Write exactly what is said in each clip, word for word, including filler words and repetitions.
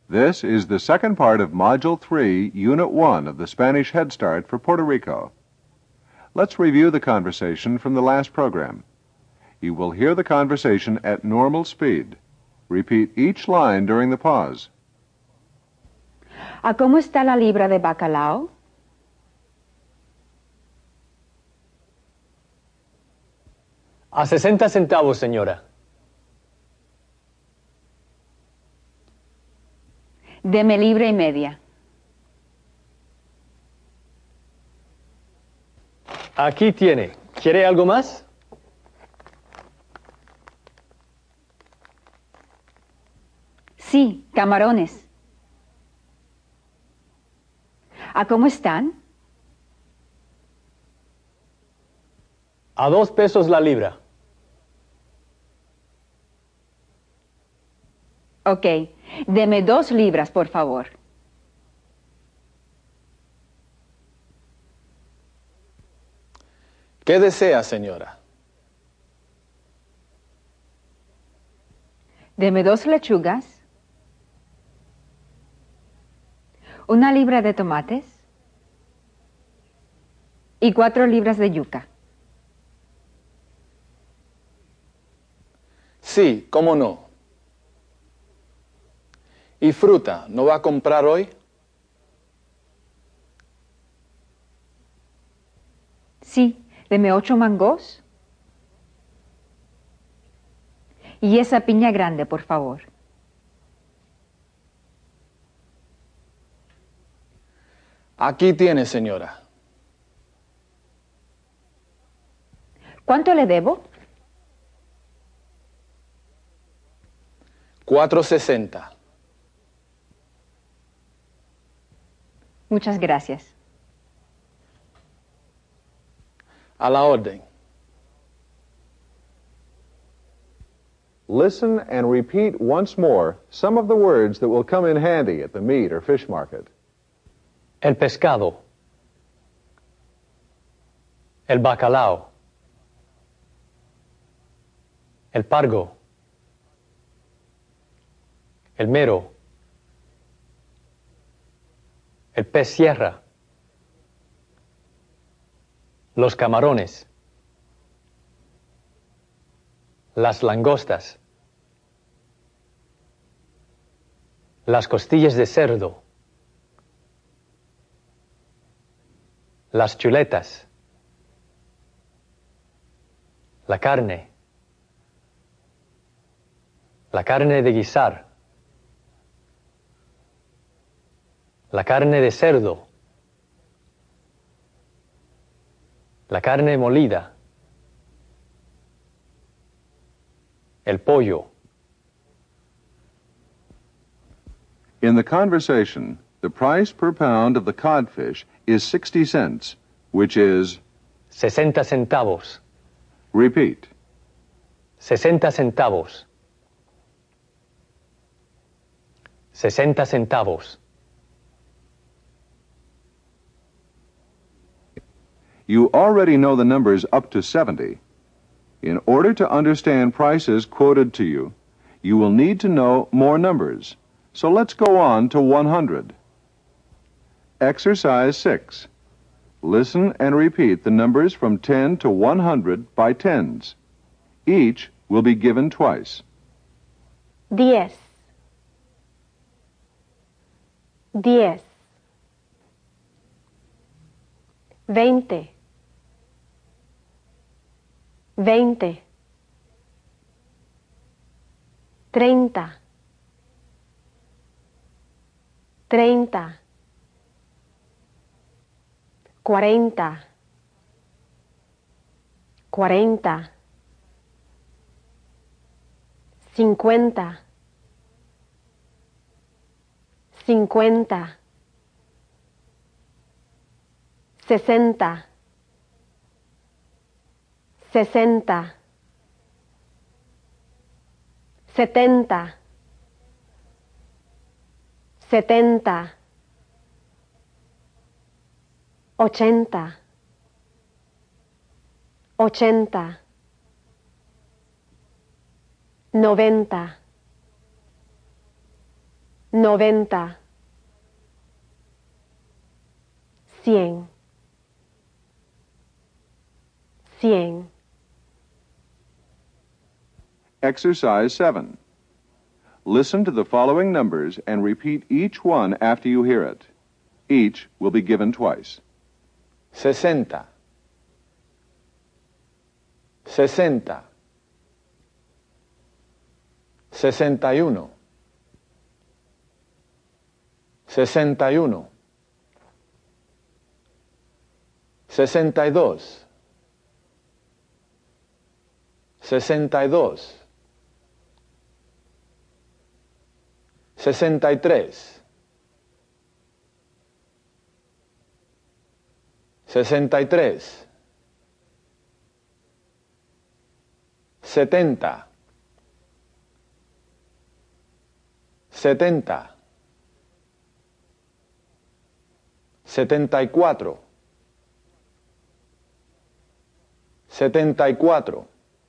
This is the second part of Module three, Unit one of the Spanish Head Start for Puerto Rico. Let's review the conversation from the last program. You will hear the conversation at normal speed. Repeat each line during the pause. ¿A cómo está la libra de bacalao? A sesenta centavos, señora. Deme libra y media. Aquí tiene. ¿Quiere algo más? Sí, camarones. ¿A cómo están? A dos pesos la libra. Ok, deme dos libras, por favor. ¿Qué desea, señora? Deme dos lechugas, una libra de tomates y cuatro libras de yuca. Sí, cómo no. ¿Y fruta? ¿No va a comprar hoy? Sí, deme ocho mangos. Y esa piña grande, por favor. Aquí tiene, señora. ¿Cuánto le debo? Cuatro sesenta. Muchas gracias. A la orden. Listen and repeat once more some of the words that will come in handy at the meat or fish market. El pescado. El bacalao. El pargo. El mero. El pez sierra. Los camarones. Las langostas. Las costillas de cerdo. Las chuletas. La carne. La carne de guisar. La carne de cerdo. La carne molida. El pollo. In the conversation, the price per pound of the codfish is sixty cents, which is... Sesenta centavos. Repeat. Sesenta centavos. Sesenta centavos. You already know the numbers up to seventy. In order to understand prices quoted to you, you will need to know more numbers. So let's go on to one hundred. Exercise six. Listen and repeat the numbers from ten to one hundred by tens. Each will be given twice. Diez. Diez. Veinte. Veinte. Treinta. Treinta. Cuarenta. Cuarenta. Cincuenta. Cincuenta. Sesenta. Sesenta. Setenta. Setenta. Ochenta. Ochenta. Noventa. noventa, cien, cien. Exercise seven. Listen to the following numbers and repeat each one after you hear it. Each will be given twice. Sesenta. Sesenta. Sesenta y uno. Sesenta y uno. Sesenta y dos. Sesenta y dos. Sesenta y tres. Sesenta y tres. Setenta. Setenta. Setenta y cuatro. Setenta y cuatro.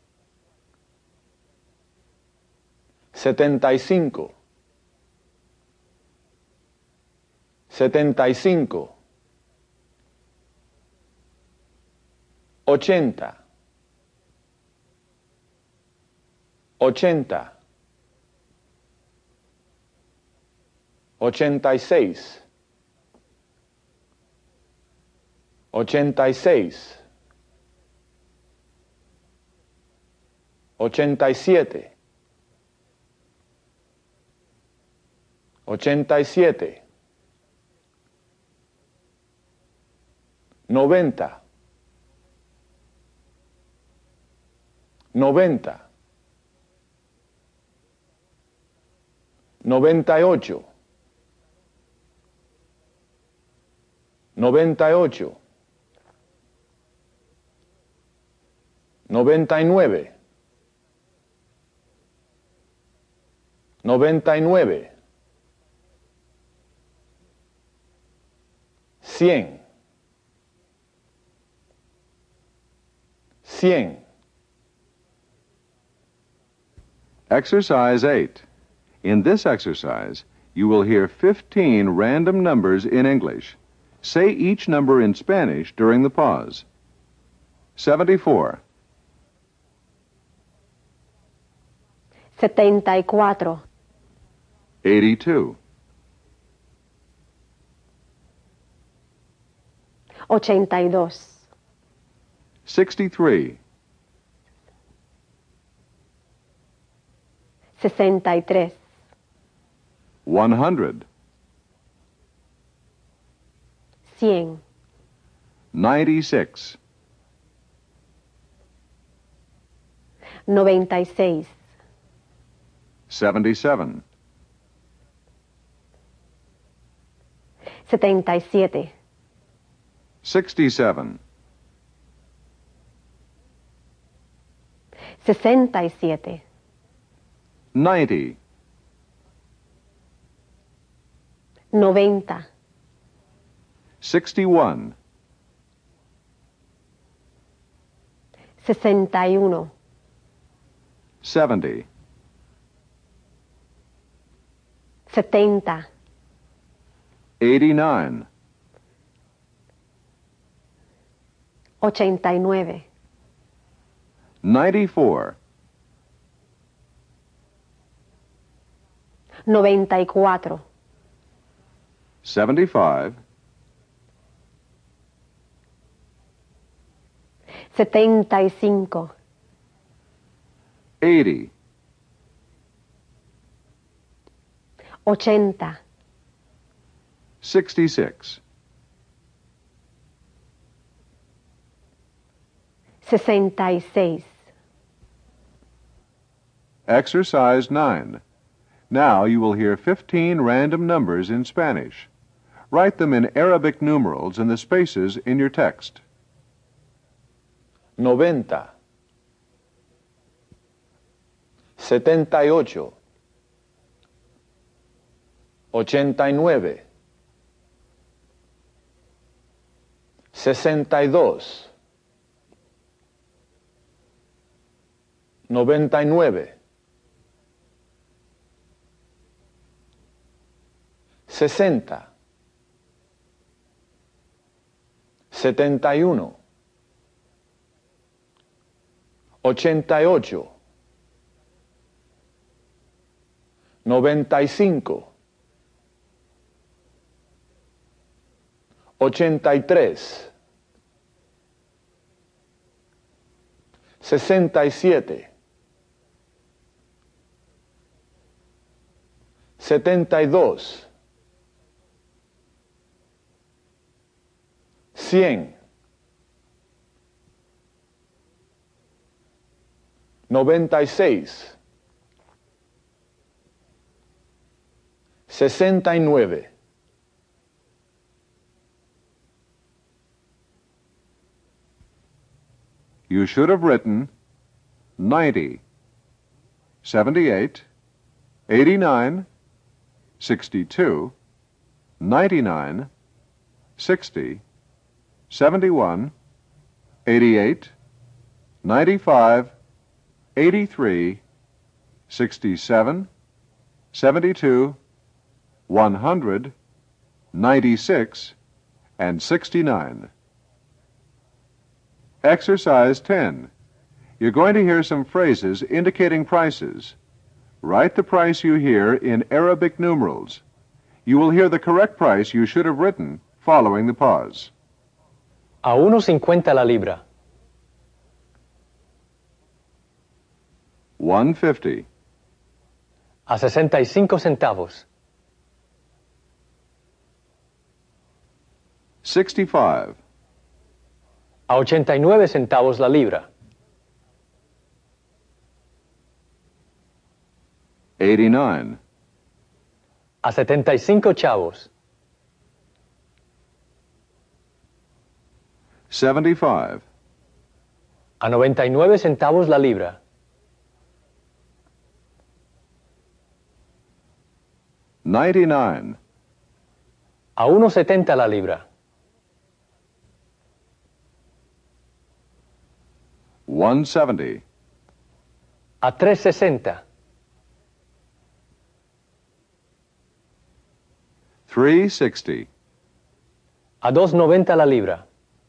Setenta y cinco. Setenta y cinco. Ochenta. Ochenta. Ochenta y seis. Ochenta y seis. Ochenta y siete. Ochenta y siete. Noventa. Noventa. Noventa y ocho. Noventa y ocho. Noventa y nueve. Noventa y nueve. Cien. Cien. Exercise eight. In this exercise, you will hear fifteen random numbers in English. Say each number in Spanish during the pause. seventy-four. Setenta y cuatro. eighty-two. Ochenta y dos. sixty-three. Sesenta y tres. one hundred. Cien. ninety-six. Noventa y seis. seventy-seven. Setenta y siete. sixty-seven. Sesenta y siete. ninety. Noventa. sixty-one. Sesenta y uno. seventy. Setenta. eighty-nine. Ochenta y nueve. ninety-four. Noventa y cuatro. seventy-five. Setenta y cinco. eighty. Ochenta. sixty-six. Sesenta y seis. Exercise nine. Now you will hear fifteen random numbers in Spanish. Write them in Arabic numerals in the spaces in your text. Noventa. Setenta y ocho. Ochenta y nueve. Sesenta y dos. Noventa y nueve. sesenta, setenta y uno, ochenta y ocho, noventa y cinco, ochenta y tres, sesenta y siete, setenta y dos, cien, noventa y seis, sesenta y nueve, You should have written ninety, seventy-eight, eighty-nine, sixty-two, ninety-nine, sixty, seventy-one, eighty-eight, ninety-five, eighty-three, sixty-seven, seventy-two, one hundred, ninety-six, and sixty-nine. Exercise ten. You're going to hear some phrases indicating prices. Write the price you hear in Arabic numerals. You will hear the correct price you should have written following the pause. A uno cincuenta la libra. one fifty, A sesenta y cinco centavos. sixty-five, A ochenta y nueve centavos la libra. eighty-nine, A setenta y cinco chavos. seventy-five, A noventa y nueve centavos la libra. ninety-nine, A uno setenta la libra. one seventy, A tres sesenta. three sixty, A dos noventa la libra.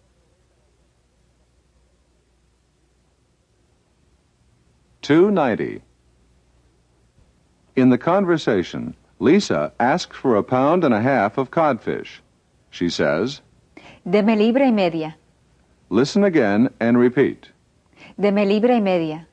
two ninety. In the conversation, Lisa asks for a pound and a half of codfish. She says, Deme libra y media. listen again and repeat. Deme libra y media.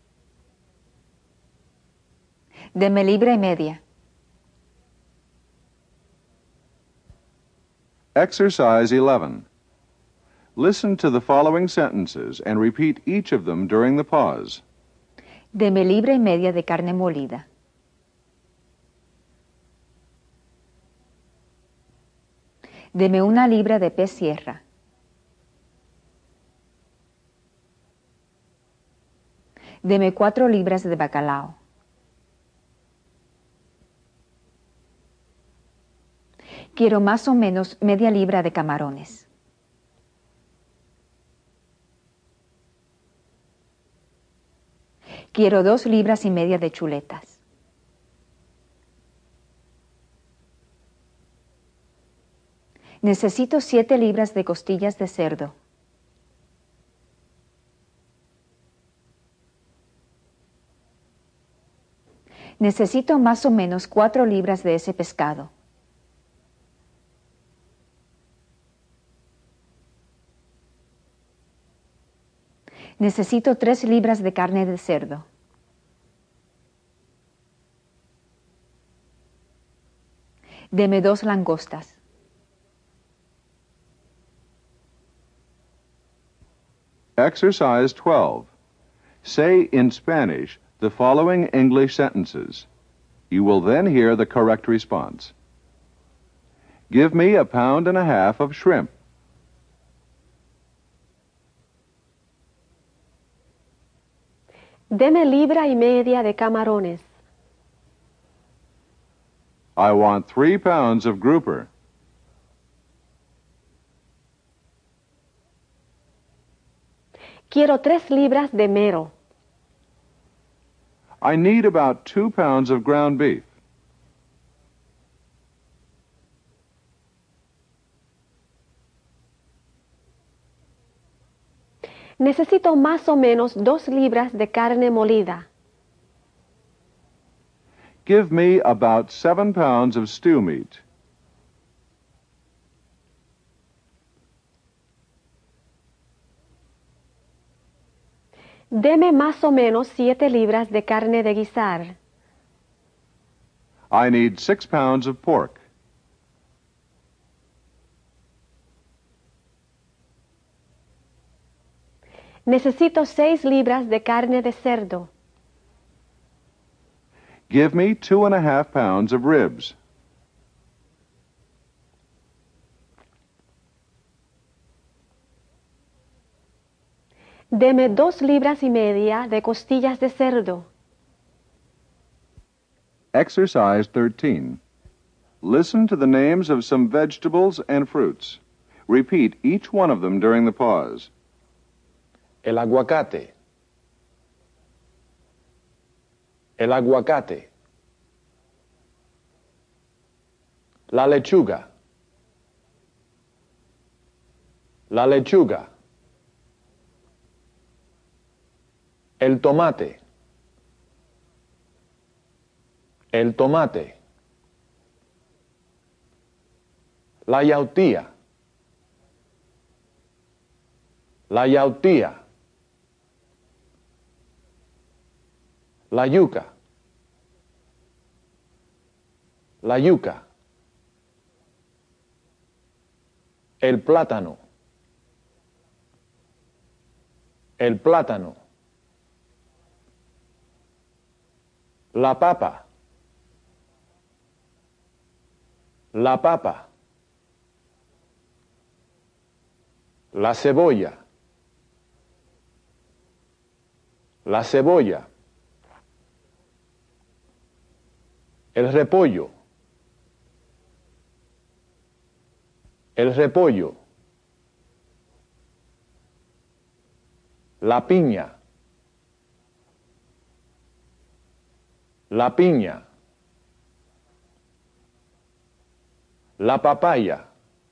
Deme libra y media. Exercise eleven. Listen to the following sentences and repeat each of them during the pause. Deme libra y media de carne molida. Deme una libra de pez sierra. Deme cuatro libras de bacalao. Quiero más o menos media libra de camarones. Quiero dos libras y media de chuletas. Necesito siete libras de costillas de cerdo. Necesito más o menos cuatro libras de ese pescado. Necesito tres libras de carne de cerdo. Deme dos langostas. Exercise twelve. Say in Spanish the following English sentences. You will then hear the correct response. Give me a pound and a half of shrimp. Deme libra y media de camarones. I want three pounds of grouper. Quiero tres libras de mero. I need about two pounds of ground beef. Necesito más o menos dos libras de carne molida. Give me about seven pounds of stew meat. Deme más o menos siete libras de carne de guisar. I need six pounds of pork. Necesito seis libras de carne de cerdo. Give me two and a half pounds of ribs. Deme dos libras y media de costillas de cerdo. Exercise thirteen. Listen to the names of some vegetables and fruits. Repeat each one of them during the pause. El aguacate. El aguacate. La lechuga. La lechuga. El tomate. El tomate. La yautía. La yautía. La yuca. La yuca. El plátano. El plátano. La papa. La papa. La cebolla. La cebolla. El repollo. El repollo. La piña. La piña. La papaya.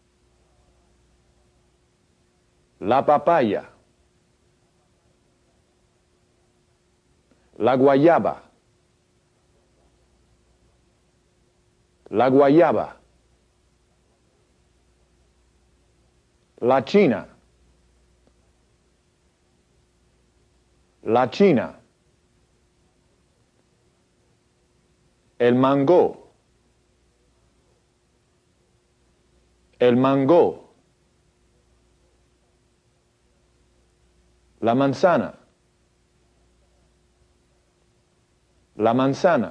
La papaya. La guayaba. La guayaba. La china. La china. El mango. El mango. La manzana. La manzana.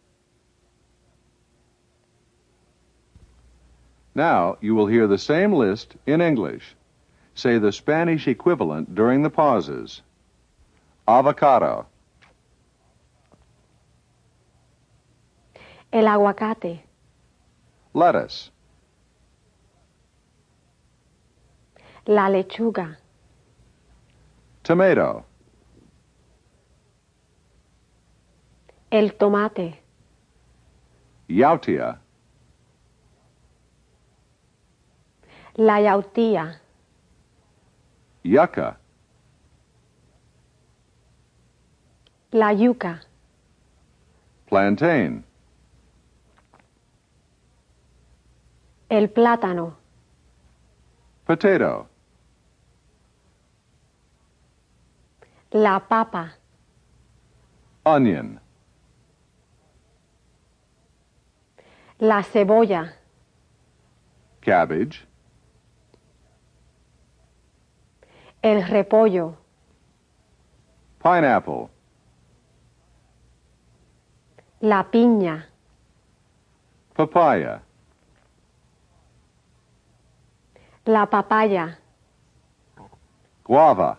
Now you will hear the same list in English. Say the Spanish equivalent during the pauses. Avocado. El aguacate. Lettuce. La lechuga. Tomato. El tomate. Yautía. La yautía. Yucca. La yuca. Plantain. El plátano. Potato. La papa. Onion. La cebolla. Cabbage. El repollo. Pineapple. La piña. Papaya. La papaya. Guava.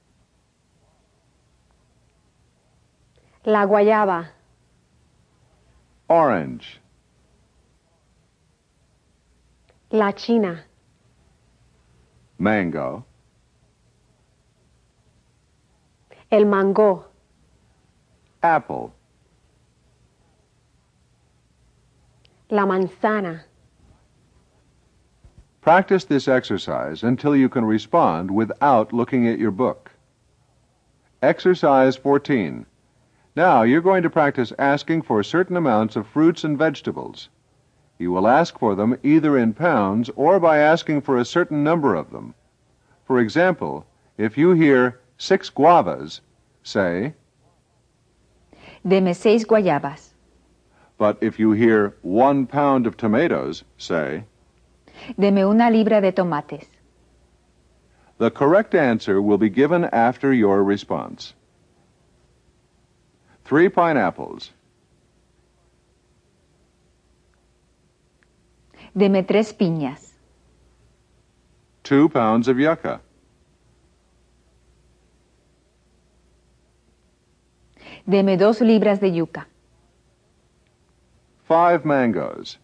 La guayaba. Orange. La china. Mango. El mango. Apple. La manzana. Practice this exercise until you can respond without looking at your book. Exercise fourteen. Now you're going to practice asking for certain amounts of fruits and vegetables. You will ask for them either in pounds or by asking for a certain number of them. For example, if you hear six guavas, say, Deme seis guayabas. but if you hear one pound of tomatoes, say, Deme una libra de tomates. the correct answer will be given after your response. Three pineapples. Deme tres piñas. Two pounds of yucca. Deme dos libras de yuca. Five mangoes.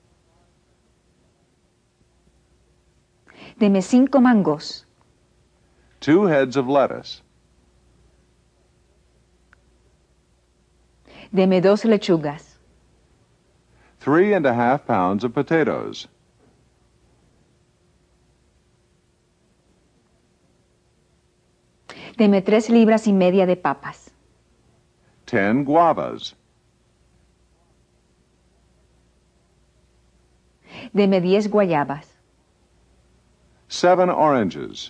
Deme cinco mangos. Two heads of lettuce. Deme dos lechugas. Three and a half pounds of potatoes. Deme tres libras y media de papas. Ten guavas. Deme diez guayabas. Seven oranges.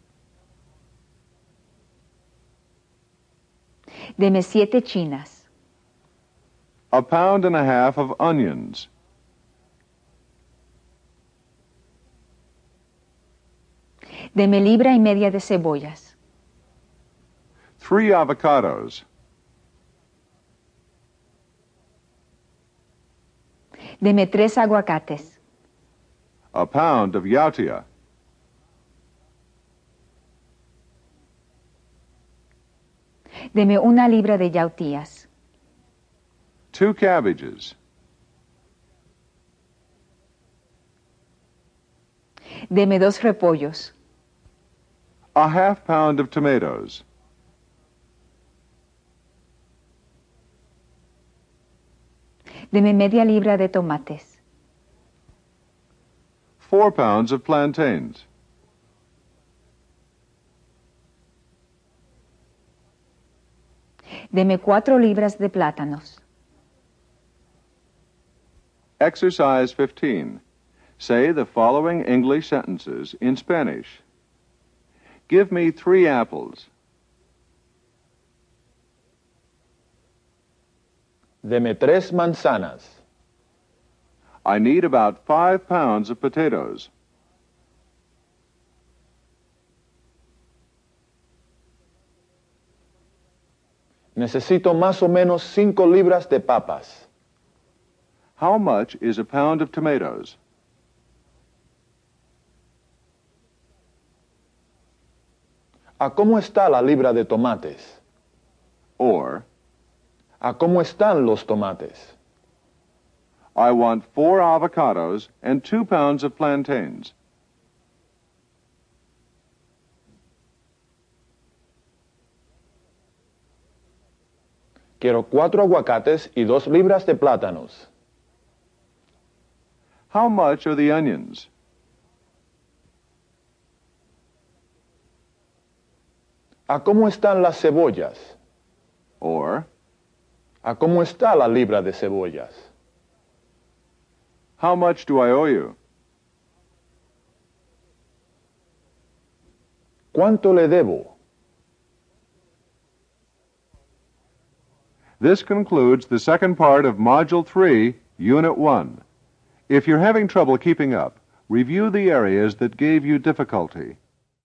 Deme siete chinas. A pound and a half of onions. Deme libra y media de cebollas. Three avocados. Deme tres aguacates. A pound of yautía. Deme una libra de yautías. Two cabbages. Deme dos repollos. A half pound of tomatoes. Deme media libra de tomates. Four pounds of plantains. Deme cuatro libras de plátanos. Exercise fifteen. Say the following English sentences in Spanish. Give me three apples. Deme tres manzanas. I need about five pounds of potatoes. Necesito más o menos cinco libras de papas. How much is a pound of tomatoes? ¿A cómo está la libra de tomates? Or, ¿A cómo están los tomates? I want four avocados and two pounds of plantains. Quiero cuatro aguacates y dos libras de plátanos. How much are the onions? ¿A cómo están las cebollas? Or, ¿A cómo está la libra de cebollas? how much do I owe you? ¿Cuánto le debo? This concludes the second part of Module three, Unit one. If you're having trouble keeping up, review the areas that gave you difficulty.